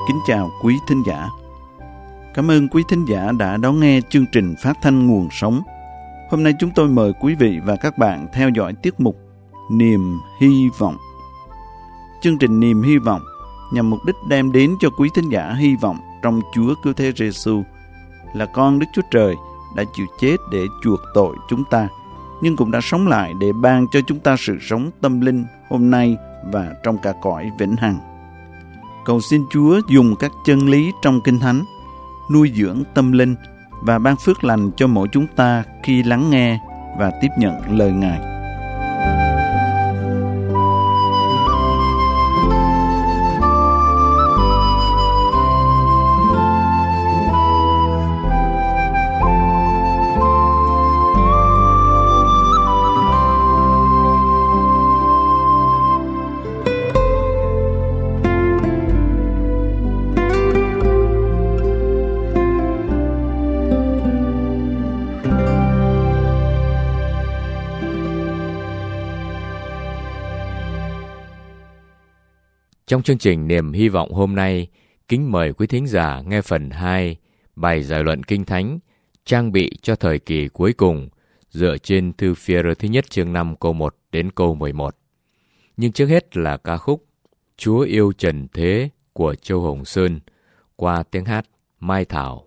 Kính chào quý thính giả. Cảm ơn quý thính giả đã đón nghe chương trình phát thanh Nguồn Sống. Hôm nay chúng tôi mời quý vị và các bạn theo dõi tiết mục Niềm Hy Vọng. Chương trình Niềm Hy Vọng nhằm mục đích đem đến cho quý thính giả hy vọng trong Chúa Cứu Thế Giêsu là con Đức Chúa Trời đã chịu chết để chuộc tội chúng ta, nhưng cũng đã sống lại để ban cho chúng ta sự sống tâm linh hôm nay và trong cả cõi vĩnh hằng. Cầu xin Chúa dùng các chân lý trong Kinh Thánh nuôi dưỡng tâm linh và ban phước lành cho mỗi chúng ta khi lắng nghe và tiếp nhận lời Ngài. Trong chương trình Niềm Hy Vọng hôm nay, kính mời quý thính giả nghe phần 2, bài giải luận Kinh Thánh, trang bị cho thời kỳ cuối cùng, dựa trên thư Phi-e-rơ thứ nhất chương 5 câu 1 đến câu 11. Nhưng trước hết là ca khúc Chúa Yêu Trần Thế của Châu Hồng Sơn, qua tiếng hát Mai Thảo.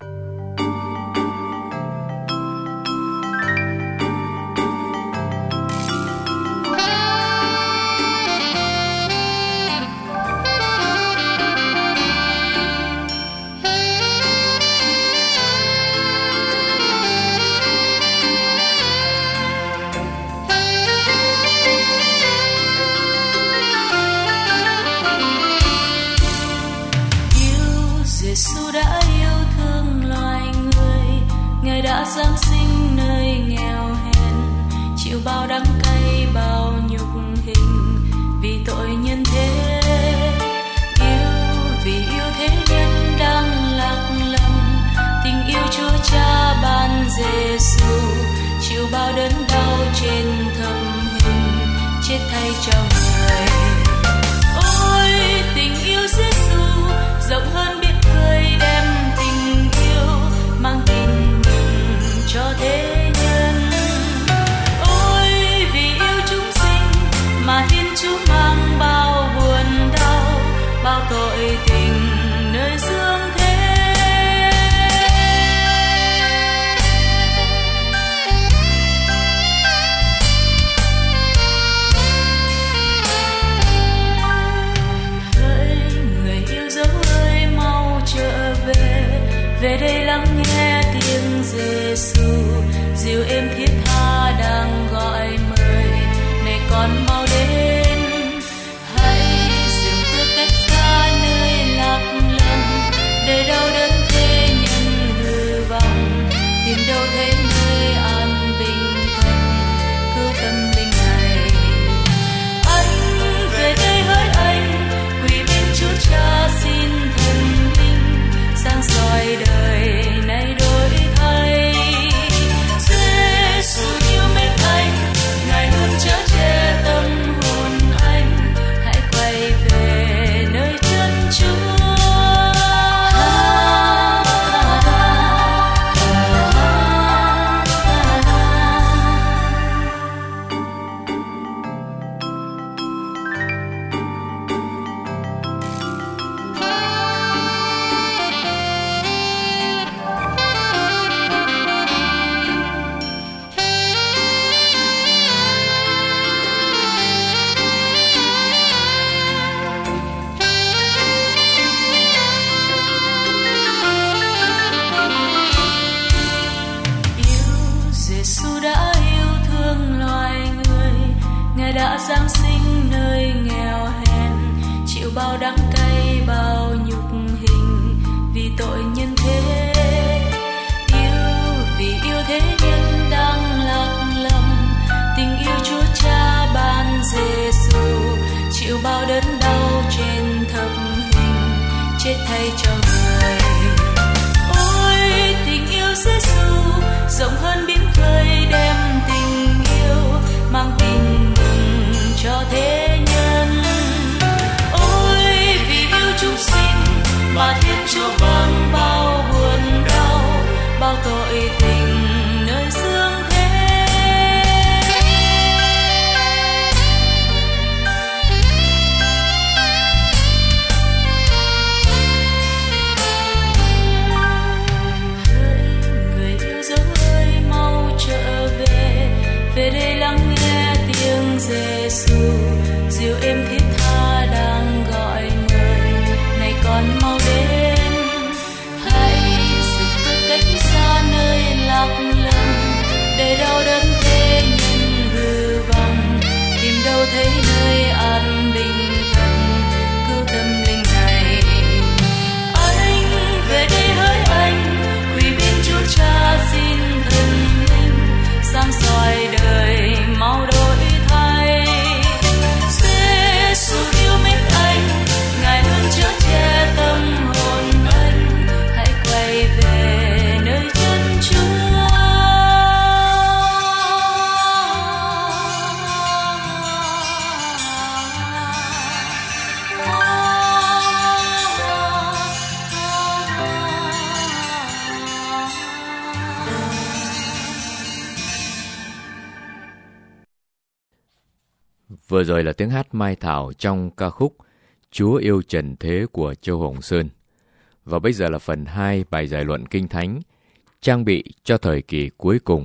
Giêsu đã yêu thương loài người, Ngài đã giáng sinh nơi nghèo hèn, chịu bao đắng cay bao nhục hình vì tội nhân thế. Vì yêu thế nhân đang lạc lầm, tình yêu Chúa Cha ban Giêsu, chịu bao đớn đau trên thập hình, chết thay cho người. Ôi tình yêu Giêsu rộng hơn biển khơi, đem tình yêu mang tin mừng cho thế nhân. Ôi vì yêu chúng sinh mà Thiên Chúa mang bao buồn đau, bao tội tình nơi dương thế. Hỡi người yêu dấu ơi, mau trở về đây lắng nghe tiếng Giêsu, dịu êm thiết tha đang gọi mời, này con mau đến. Hãy dừng bước cách xa nơi lạc lầm, để đau đớn thế nhân hư vong, tìm đâu thấy nơi an bình thân, cứu tâm linh này. Anh về đây hỡi anh, quỳ bên Chúa Cha xin thần linh sáng soi đời này đổi thay. Giêsu yêu mến anh, Ngài luôn chở che tâm hồn anh, hãy quay về nơi chân Chúa. Giêsu đã yêu thương loài người, Ngài đã giáng sinh nơi nghèo hèn, chịu bao đắng cay bao nhục hình vì tội nhân thế. Vì yêu thế nhân đang lạc lầm, tình yêu Chúa Cha ban Giêsu, chịu bao đớn đau trên thập hình, chết thay cho người. Ôi tình yêu Giêsu rộng hơn biển khơi, đem tình yêu mang tin mừng cho thế nhân. Ôi vì yêu chúng sinh Giêsu, dịu êm thiết tha đang gọi mời, này con mau đến. Hãy dừng bước cách xa nơi lạc lâm, để đau đớn thế nhân hư vong, tìm đâu thấy nơi an bình thân, cứu tâm linh này. Anh về đây hỡi anh, quỳ bên Chúa Cha xin thần linh, sáng soi đời mau đổi thay. Giêsu yêu mến anh, Ngài luôn chở che tâm hồn anh, hãy quay về nơi chân Chúa. Vừa rồi là tiếng hát Mai Thảo trong ca khúc Chúa yêu trần thế của Châu Hồng Sơn. Và bây giờ là phần 2 bài giải luận Kinh Thánh, trang bị cho thời kỳ cuối cùng.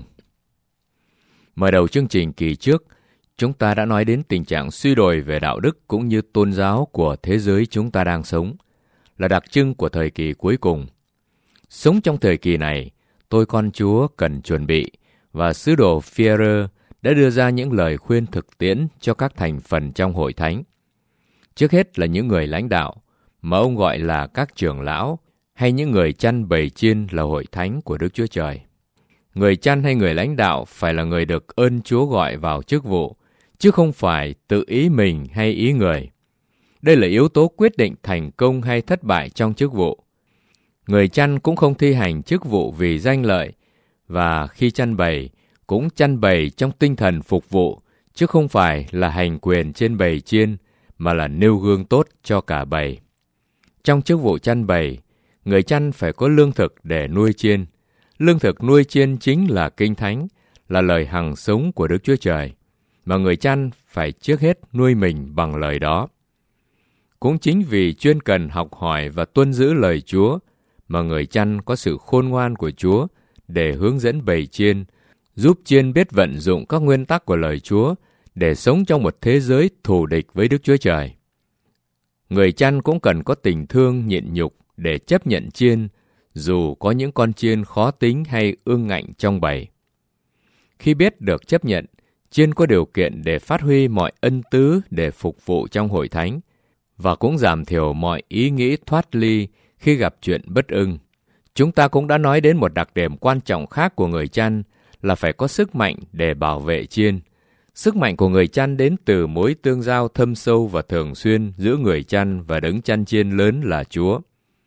Mở đầu chương trình kỳ trước, chúng ta đã nói đến tình trạng suy đồi về đạo đức cũng như tôn giáo của thế giới chúng ta đang sống, là đặc trưng của thời kỳ cuối cùng. Sống trong thời kỳ này, tôi con Chúa cần chuẩn bị, và sứ đồ Phi-e-rơ đã đưa ra những lời khuyên thực tiễn cho các thành phần trong hội thánh. Trước hết là những người lãnh đạo, mà ông gọi là các trưởng lão, hay những người chăn bầy chiên là hội thánh của Đức Chúa Trời. Người chăn hay người lãnh đạo phải là người được ơn Chúa gọi vào chức vụ, chứ không phải tự ý mình hay ý người. Đây là yếu tố quyết định thành công hay thất bại trong chức vụ. Người chăn cũng không thi hành chức vụ vì danh lợi, và khi chăn bầy, cũng chăn bầy trong tinh thần phục vụ, chứ không phải là hành quyền trên bầy chiên, mà là nêu gương tốt cho cả bầy. Trong chức vụ chăn bầy, người chăn phải có lương thực để nuôi chiên. Lương thực nuôi chiên chính là Kinh Thánh, là lời hằng sống của Đức Chúa Trời, mà người chăn phải trước hết nuôi mình bằng lời đó. Cũng chính vì chuyên cần học hỏi và tuân giữ lời Chúa, mà người chăn có sự khôn ngoan của Chúa để hướng dẫn bầy chiên, giúp chiên biết vận dụng các nguyên tắc của lời Chúa để sống trong một thế giới thù địch với Đức Chúa Trời. Người chăn cũng cần có tình thương nhịn nhục để chấp nhận chiên, dù có những con chiên khó tính hay ương ngạnh trong bầy. Khi biết được chấp nhận, chiên có điều kiện để phát huy mọi ân tứ để phục vụ trong hội thánh, và cũng giảm thiểu mọi ý nghĩ thoát ly khi gặp chuyện bất ưng. Chúng ta cũng đã nói đến một đặc điểm quan trọng khác của người chăn là phải có sức mạnh để bảo vệ chiên. Sức mạnh của người chăn đến từ mối tương giao thâm sâu và thường xuyên giữa người chăn và đấng chăn chiên lớn là Chúa.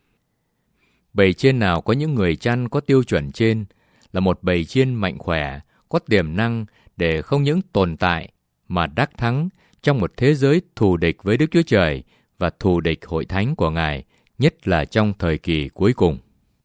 Bầy chiên nào có những người chăn có tiêu chuẩn trên là một bầy chiên mạnh khỏe, có tiềm năng để không những tồn tại mà đắc thắng trong một thế giới thù địch với Đức Chúa Trời và thù địch hội thánh của Ngài, nhất là trong thời kỳ cuối cùng.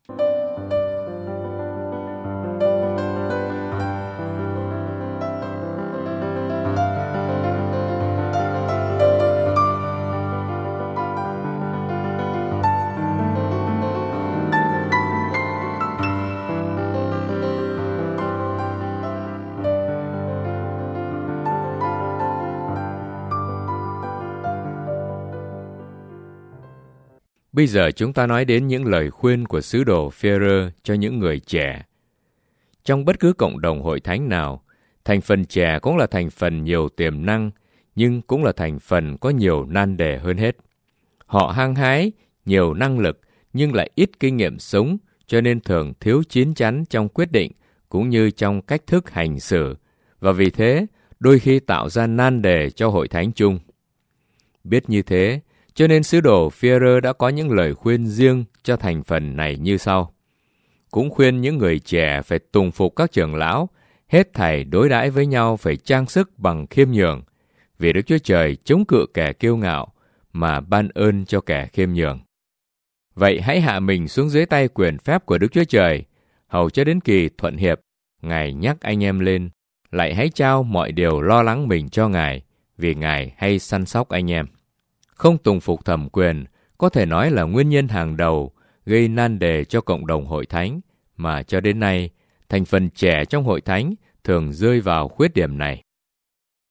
Bây giờ chúng ta nói đến những lời khuyên của sứ đồ Phi-e-rơ cho những người trẻ. Trong bất cứ cộng đồng hội thánh nào, thành phần trẻ cũng là thành phần nhiều tiềm năng, nhưng cũng là thành phần có nhiều nan đề hơn hết. Họ hăng hái, nhiều năng lực, nhưng lại ít kinh nghiệm sống, cho nên thường thiếu chín chắn trong quyết định, cũng như trong cách thức hành xử, và vì thế, đôi khi tạo ra nan đề cho hội thánh chung. Biết như thế, cho nên sứ đồ Phi-e-rơ đã có những lời khuyên riêng cho thành phần này như sau. Cũng khuyên những người trẻ phải tùng phục các trưởng lão, hết thảy đối đãi với nhau phải trang sức bằng khiêm nhường, vì Đức Chúa Trời chống cự kẻ kiêu ngạo, mà ban ơn cho kẻ khiêm nhường. Vậy hãy hạ mình xuống dưới tay quyền phép của Đức Chúa Trời, hầu cho đến kỳ thuận hiệp, Ngài nhắc anh em lên, lại hãy trao mọi điều lo lắng mình cho Ngài, vì Ngài hay săn sóc anh em. Không tùng phục thẩm quyền có thể nói là nguyên nhân hàng đầu gây nan đề cho cộng đồng hội thánh, mà cho đến nay, thành phần trẻ trong hội thánh thường rơi vào khuyết điểm này.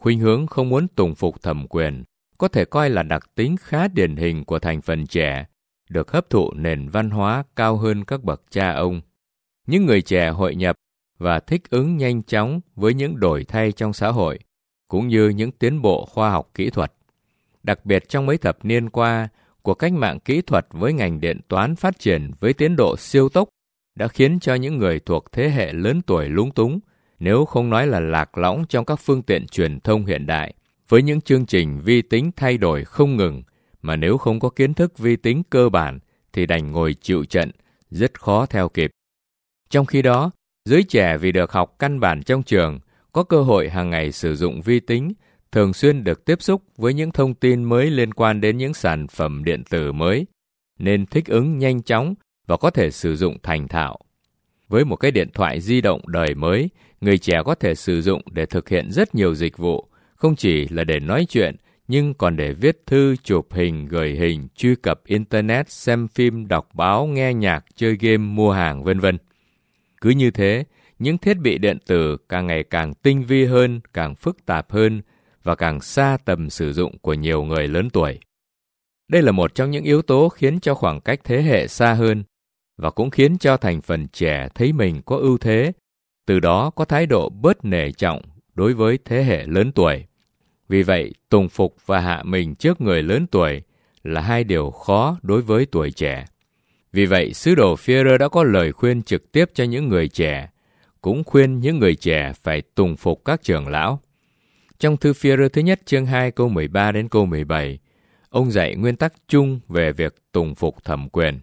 Khuynh hướng không muốn tùng phục thẩm quyền có thể coi là đặc tính khá điển hình của thành phần trẻ, được hấp thụ nền văn hóa cao hơn các bậc cha ông. Những người trẻ hội nhập và thích ứng nhanh chóng với những đổi thay trong xã hội, cũng như những tiến bộ khoa học kỹ thuật. Đặc biệt trong mấy thập niên qua, cuộc cách mạng kỹ thuật với ngành điện toán phát triển với tiến độ siêu tốc đã khiến cho những người thuộc thế hệ lớn tuổi lúng túng, nếu không nói là lạc lõng trong các phương tiện truyền thông hiện đại, với những chương trình vi tính thay đổi không ngừng, mà nếu không có kiến thức vi tính cơ bản thì đành ngồi chịu trận, rất khó theo kịp. Trong khi đó, giới trẻ vì được học căn bản trong trường, có cơ hội hàng ngày sử dụng vi tính, thường xuyên được tiếp xúc với những thông tin mới liên quan đến những sản phẩm điện tử mới, nên thích ứng nhanh chóng và có thể sử dụng thành thạo. Với một cái điện thoại di động đời mới, người trẻ có thể sử dụng để thực hiện rất nhiều dịch vụ, không chỉ là để nói chuyện, nhưng còn để viết thư, chụp hình, gửi hình, truy cập Internet, xem phim, đọc báo, nghe nhạc, chơi game, mua hàng, v.v. Cứ như thế, những thiết bị điện tử càng ngày càng tinh vi hơn, càng phức tạp hơn và càng xa tầm sử dụng của nhiều người lớn tuổi. Đây là một trong những yếu tố khiến cho khoảng cách thế hệ xa hơn và cũng khiến cho thành phần trẻ thấy mình có ưu thế, từ đó có thái độ bớt nể trọng đối với thế hệ lớn tuổi. Vì vậy, tùng phục và hạ mình trước người lớn tuổi là hai điều khó đối với tuổi trẻ. Vì vậy, sứ đồ Führer đã có lời khuyên trực tiếp cho những người trẻ, cũng khuyên những người trẻ phải tùng phục các trưởng lão. Trong thư Führer thứ nhất chương 2 câu 13 đến câu 17, ông dạy nguyên tắc chung về việc tùng phục thẩm quyền.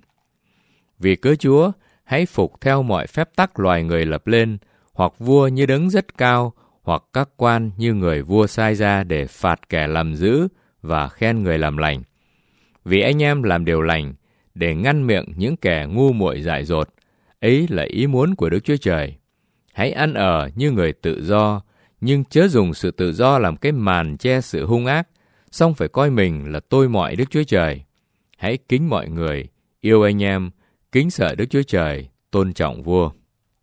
Vì cớ Chúa, hãy phục theo mọi phép tắc loài người lập lên, hoặc vua như đấng rất cao, hoặc các quan như người vua sai ra để phạt kẻ làm dữ và khen người làm lành. Vì anh em làm điều lành, để ngăn miệng những kẻ ngu muội dại dột, ấy là ý muốn của Đức Chúa Trời. Hãy ăn ở như người tự do, nhưng chớ dùng sự tự do làm cái màn che sự hung ác, song phải coi mình là tôi mọi Đức Chúa Trời. Hãy kính mọi người, yêu anh em, kính sợ Đức Chúa Trời, tôn trọng vua.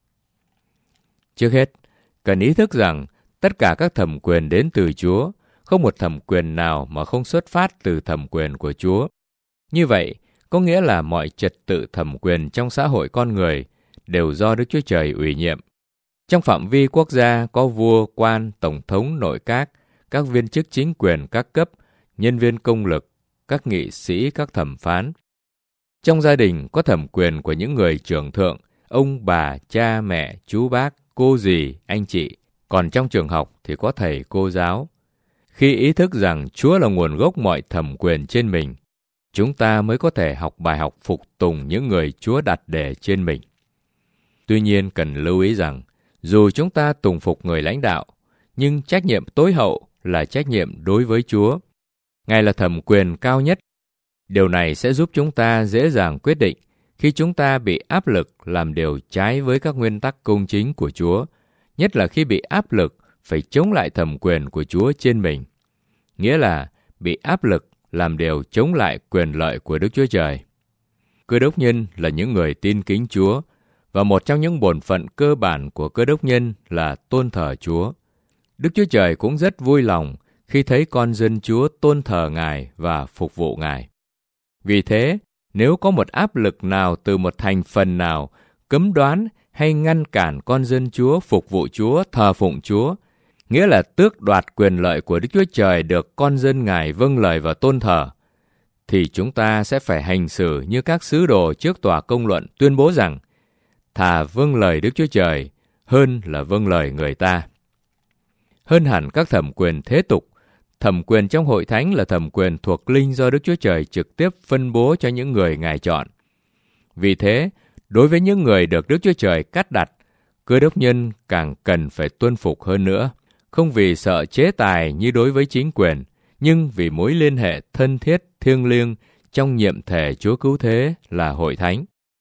Trước hết, cần ý thức rằng tất cả các thẩm quyền đến từ Chúa, không một thẩm quyền nào mà không xuất phát từ thẩm quyền của Chúa. Như vậy, có nghĩa là mọi trật tự thẩm quyền trong xã hội con người đều do Đức Chúa Trời ủy nhiệm. Trong phạm vi quốc gia có vua, quan, tổng thống, nội các viên chức chính quyền các cấp, nhân viên công lực, các nghị sĩ, các thẩm phán. Trong gia đình có thẩm quyền của những người trưởng thượng, ông, bà, cha, mẹ, chú bác, cô dì, anh chị. Còn trong trường học thì có thầy, cô giáo. Khi ý thức rằng Chúa là nguồn gốc mọi thẩm quyền trên mình, chúng ta mới có thể học bài học phục tùng những người Chúa đặt để trên mình. Tuy nhiên cần lưu ý rằng, dù chúng ta tùng phục người lãnh đạo, nhưng trách nhiệm tối hậu là trách nhiệm đối với Chúa. Ngài là thẩm quyền cao nhất. Điều này sẽ giúp chúng ta dễ dàng quyết định khi chúng ta bị áp lực làm điều trái với các nguyên tắc công chính của Chúa, nhất là khi bị áp lực phải chống lại thẩm quyền của Chúa trên mình. Nghĩa là bị áp lực làm điều chống lại quyền lợi của Đức Chúa Trời. Cơ đốc nhân là những người tin kính Chúa, và một trong những bổn phận cơ bản của cơ đốc nhân là tôn thờ Chúa. Đức Chúa Trời cũng rất vui lòng khi thấy con dân Chúa tôn thờ Ngài và phục vụ Ngài. Vì thế, nếu có một áp lực nào từ một thành phần nào cấm đoán hay ngăn cản con dân Chúa phục vụ Chúa, thờ phụng Chúa, nghĩa là tước đoạt quyền lợi của Đức Chúa Trời được con dân Ngài vâng lời và tôn thờ, thì chúng ta sẽ phải hành xử như các sứ đồ trước tòa công luận tuyên bố rằng thà vâng lời Đức Chúa Trời hơn là vâng lời người ta. Hơn hẳn các thẩm quyền thế tục, thẩm quyền trong hội thánh là thẩm quyền thuộc linh do Đức Chúa Trời trực tiếp phân bố cho những người Ngài chọn. Vì thế, đối với những người được Đức Chúa Trời cắt đặt, cơ đốc nhân càng cần phải tuân phục hơn nữa, không vì sợ chế tài như đối với chính quyền, nhưng vì mối liên hệ thân thiết, thiêng liêng trong nhiệm thể Chúa Cứu Thế là hội thánh.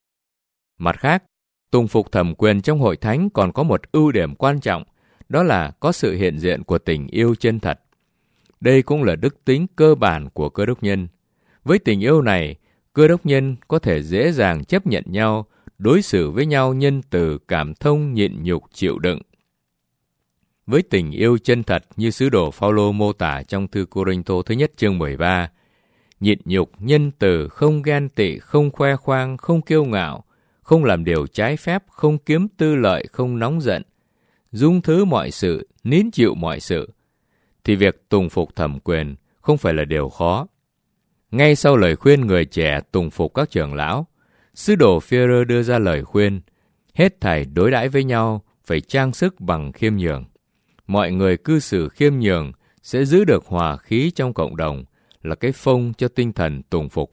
Mặt khác, tùng phục thẩm quyền trong hội thánh còn có một ưu điểm quan trọng, đó là có sự hiện diện của tình yêu chân thật. Đây cũng là đức tính cơ bản của cơ đốc nhân. Với tình yêu này, cơ đốc nhân có thể dễ dàng chấp nhận nhau, đối xử với nhau nhân từ, cảm thông, nhịn nhục, chịu đựng. với tình yêu chân thật như sứ đồ Phao-lô mô tả trong thư Cô-rinh-tô thứ nhất chương 13. Nhịn nhục, nhân từ, không ghen tị, không khoe khoang, không kiêu ngạo, không làm điều trái phép, không kiếm tư lợi, không nóng giận, dung thứ mọi sự, nín chịu mọi sự, thì việc tùng phục thẩm quyền không phải là điều khó. Ngay sau lời khuyên người trẻ tùng phục các trưởng lão, sứ đồ Phi-e-rơ đưa ra lời khuyên, hết thảy đối đãi với nhau phải trang sức bằng khiêm nhường. Mọi người cư xử khiêm nhường sẽ giữ được hòa khí trong cộng đồng, là cái phông cho tinh thần tùng phục.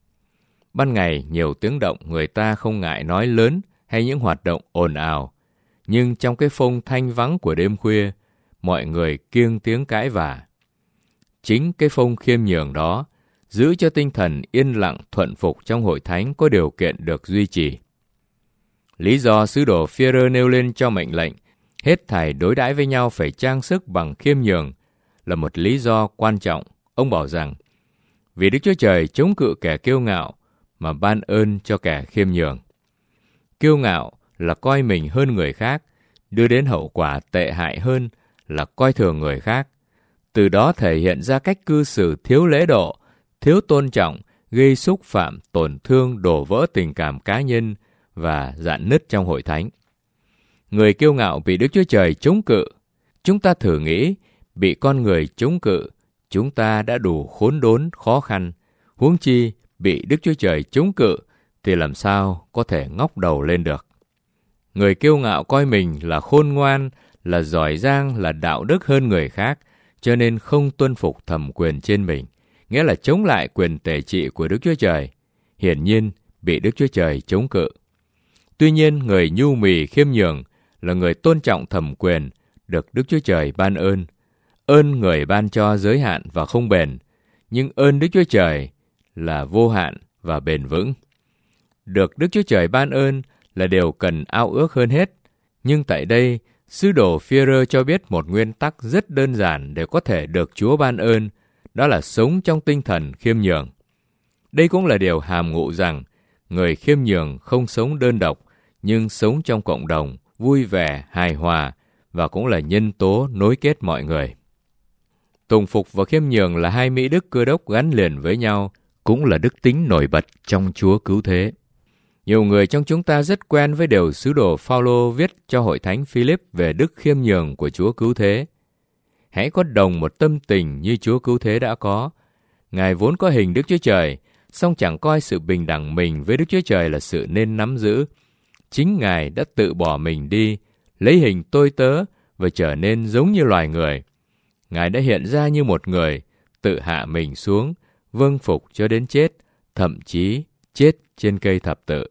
Ban ngày nhiều tiếng động người ta không ngại nói lớn hay những hoạt động ồn ào, nhưng trong cái phông thanh vắng của đêm khuya, mọi người kiêng tiếng cãi vã. Chính cái phông khiêm nhường đó giữ cho tinh thần yên lặng thuận phục trong hội thánh có điều kiện được duy trì. Lý do sứ đồ Phi-e-rơ nêu lên cho mệnh lệnh hết thảy đối đãi với nhau phải trang sức bằng khiêm nhường là một lý do quan trọng. Ông bảo rằng, vì Đức Chúa Trời chống cự kẻ kiêu ngạo mà ban ơn cho kẻ khiêm nhường. Kiêu ngạo là coi mình hơn người khác, đưa đến hậu quả tệ hại hơn là coi thường người khác. Từ đó thể hiện ra cách cư xử thiếu lễ độ, thiếu tôn trọng, gây xúc phạm, tổn thương, đổ vỡ tình cảm cá nhân và rạn nứt trong hội thánh. Người kiêu ngạo bị Đức Chúa Trời chống cự. Chúng ta thử nghĩ, bị con người chống cự, chúng ta đã đủ khốn đốn, khó khăn. Huống chi, bị Đức Chúa Trời chống cự, thì làm sao có thể ngóc đầu lên được. Người kiêu ngạo coi mình là khôn ngoan, là giỏi giang, là đạo đức hơn người khác, cho nên không tuân phục thẩm quyền trên mình, nghĩa là chống lại quyền tể trị của Đức Chúa Trời. Hiển nhiên, bị Đức Chúa Trời chống cự. Tuy nhiên, người nhu mì khiêm nhường là người tôn trọng thẩm quyền, được Đức Chúa Trời ban ơn. Ơn người ban cho giới hạn và không bền, nhưng ơn Đức Chúa Trời là vô hạn và bền vững. Được Đức Chúa Trời ban ơn là điều cần ao ước hơn hết. Nhưng tại đây, sứ đồ Phi-e-rơ cho biết một nguyên tắc rất đơn giản để có thể được Chúa ban ơn, đó là sống trong tinh thần khiêm nhường. Đây cũng là điều hàm ngụ rằng, người khiêm nhường không sống đơn độc, nhưng sống trong cộng đồng, vui vẻ, hài hòa, và cũng là nhân tố nối kết mọi người. Tùng phục và khiêm nhường là hai mỹ đức Cơ Đốc gắn liền với nhau, cũng là đức tính nổi bật trong Chúa cứu thế. Nhiều người trong chúng ta rất quen với điều sứ đồ Phao-lô viết cho hội thánh Philip về đức khiêm nhường của Chúa cứu thế. Hãy có đồng một tâm tình như Chúa cứu thế đã có. Ngài vốn có hình Đức Chúa Trời, song chẳng coi sự bình đẳng mình với Đức Chúa Trời là sự nên nắm giữ. Chính Ngài đã tự bỏ mình đi, lấy hình tôi tớ và trở nên giống như loài người. Ngài đã hiện ra như một người, tự hạ mình xuống, vâng phục cho đến chết, thậm chí chết trên cây thập tự.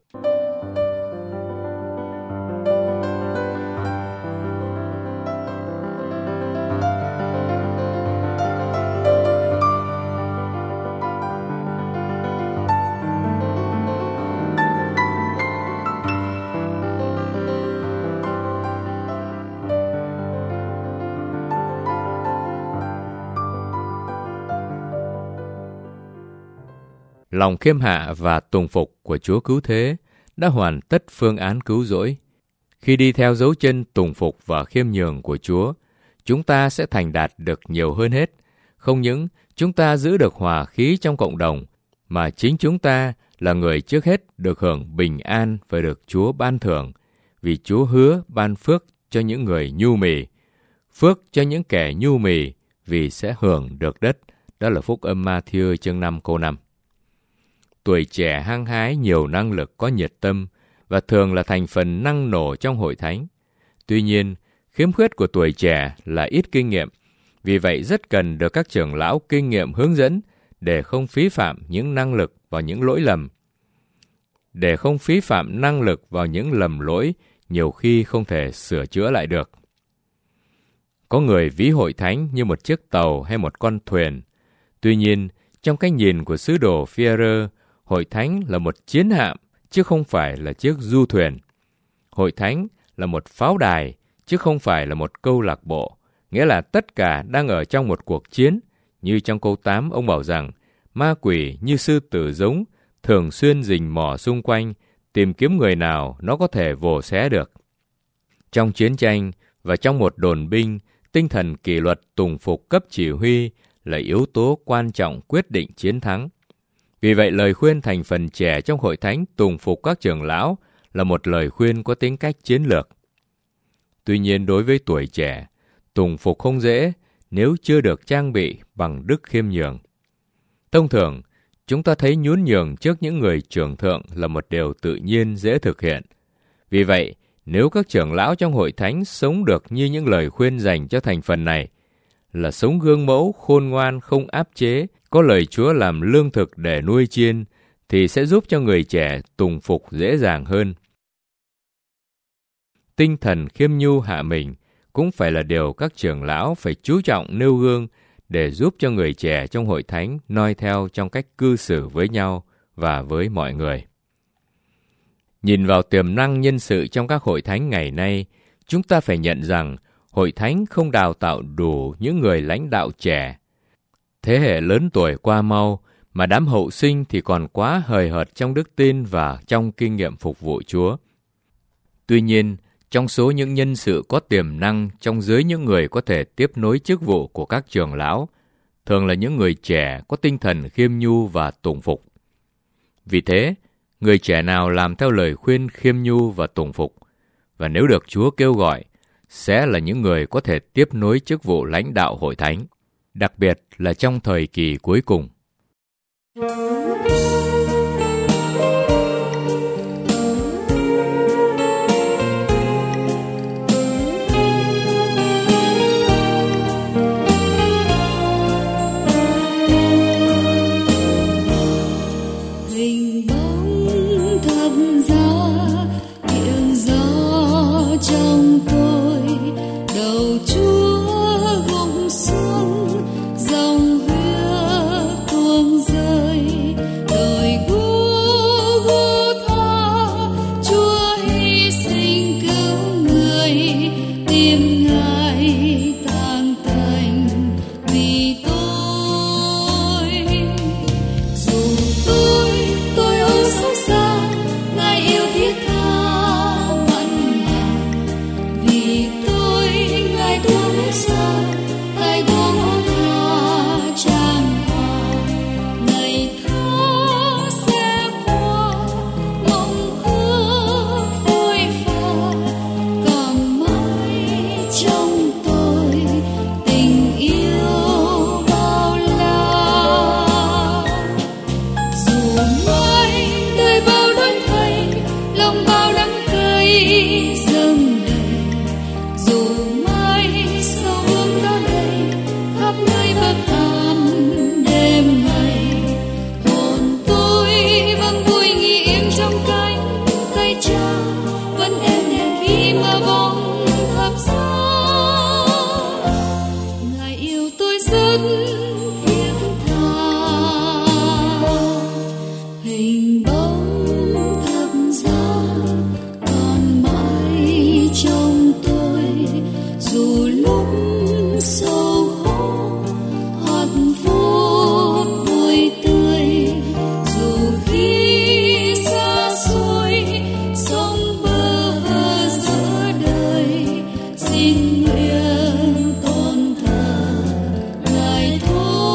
Lòng khiêm hạ và tùng phục của Chúa cứu thế đã hoàn tất phương án cứu rỗi. Khi đi theo dấu chân tùng phục và khiêm nhường của Chúa, chúng ta sẽ thành đạt được nhiều hơn hết. Không những chúng ta giữ được hòa khí trong cộng đồng, mà chính chúng ta là người trước hết được hưởng bình an và được Chúa ban thưởng, vì Chúa hứa ban phước cho những người nhu mì, phước cho những kẻ nhu mì vì sẽ hưởng được đất. Đó là Phúc Âm Ma-thi-ơ chương 5 câu 5. Tuổi trẻ hăng hái, nhiều năng lực, có nhiệt tâm và thường là thành phần năng nổ trong hội thánh. Tuy nhiên, khiếm khuyết của tuổi trẻ là ít kinh nghiệm, vì vậy rất cần được các trưởng lão kinh nghiệm hướng dẫn để không phí phạm những năng lực vào những lỗi lầm. Để không phí phạm năng lực vào những lầm lỗi nhiều khi không thể sửa chữa lại được. Có người ví hội thánh như một chiếc tàu hay một con thuyền. Tuy nhiên, trong cái nhìn của sứ đồ Phi-e-rơ, hội thánh là một chiến hạm, chứ không phải là chiếc du thuyền. Hội thánh là một pháo đài, chứ không phải là một câu lạc bộ. Nghĩa là tất cả đang ở trong một cuộc chiến. Như trong câu 8, ông bảo rằng, ma quỷ như sư tử giống, thường xuyên rình mò xung quanh, tìm kiếm người nào nó có thể vồ xé được. Trong chiến tranh và trong một đồn binh, tinh thần kỷ luật tùng phục cấp chỉ huy là yếu tố quan trọng quyết định chiến thắng. Vì vậy, lời khuyên thành phần trẻ trong hội thánh tùng phục các trưởng lão là một lời khuyên có tính cách chiến lược. Tuy nhiên, đối với tuổi trẻ, tùng phục không dễ nếu chưa được trang bị bằng đức khiêm nhường. Thông thường, chúng ta thấy nhún nhường trước những người trưởng thượng là một điều tự nhiên dễ thực hiện. Vì vậy, nếu các trưởng lão trong hội thánh sống được như những lời khuyên dành cho thành phần này, là sống gương mẫu, khôn ngoan, không áp chế, có lời Chúa làm lương thực để nuôi chiên, thì sẽ giúp cho người trẻ tùng phục dễ dàng hơn. Tinh thần khiêm nhu hạ mình cũng phải là điều các trưởng lão phải chú trọng nêu gương để giúp cho người trẻ trong hội thánh noi theo trong cách cư xử với nhau và với mọi người. Nhìn vào tiềm năng nhân sự trong các hội thánh ngày nay, chúng ta phải nhận rằng hội thánh không đào tạo đủ những người lãnh đạo trẻ. Thế hệ lớn tuổi qua mau, mà đám hậu sinh thì còn quá hời hợt trong đức tin và trong kinh nghiệm phục vụ Chúa. Tuy nhiên, trong số những nhân sự có tiềm năng trong giới những người có thể tiếp nối chức vụ của các trưởng lão, thường là những người trẻ có tinh thần khiêm nhu và tùng phục. Vì thế, người trẻ nào làm theo lời khuyên khiêm nhu và tùng phục, và nếu được Chúa kêu gọi, sẽ là những người có thể tiếp nối chức vụ lãnh đạo hội thánh, đặc biệt là trong thời kỳ cuối cùng. Xin nguyện tôn thờ Ngài thôi.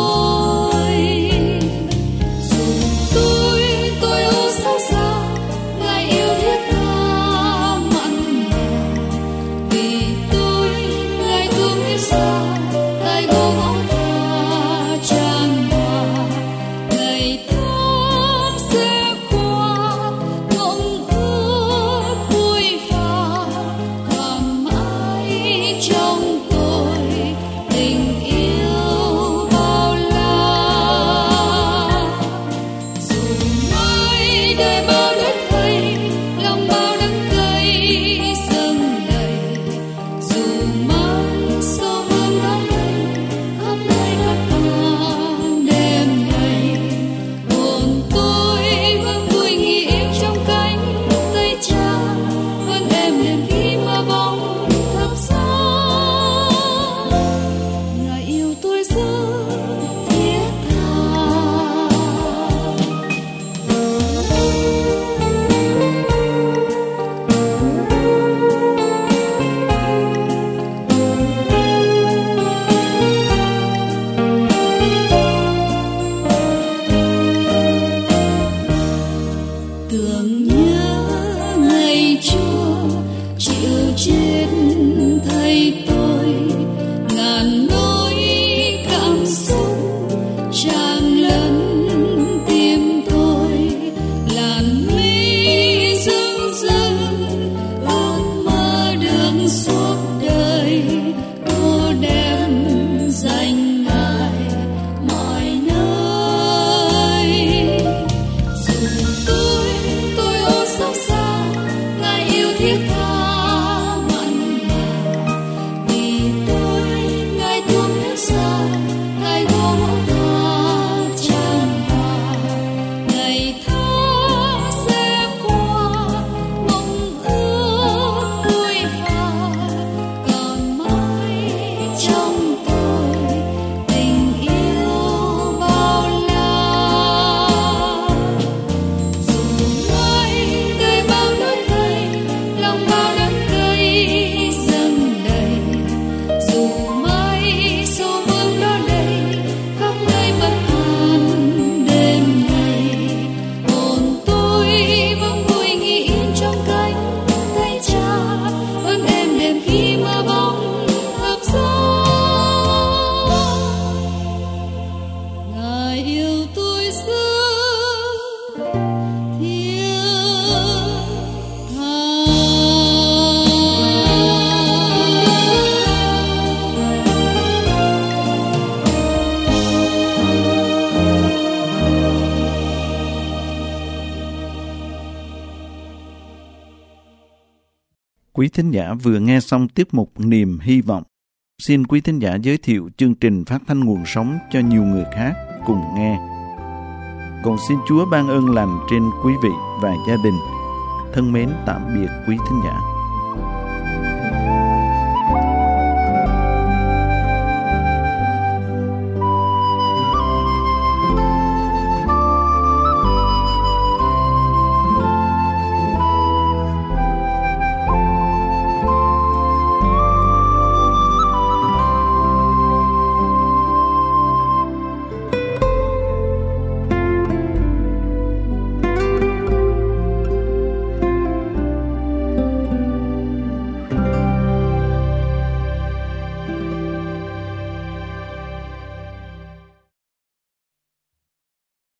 Quý thính giả vừa nghe xong tiết mục Niềm Hy Vọng. Xin quý thính giả giới thiệu chương trình phát thanh nguồn sống cho nhiều người khác cùng nghe. Còn xin Chúa ban ơn lành trên quý vị và gia đình. Thân mến tạm biệt quý thính giả.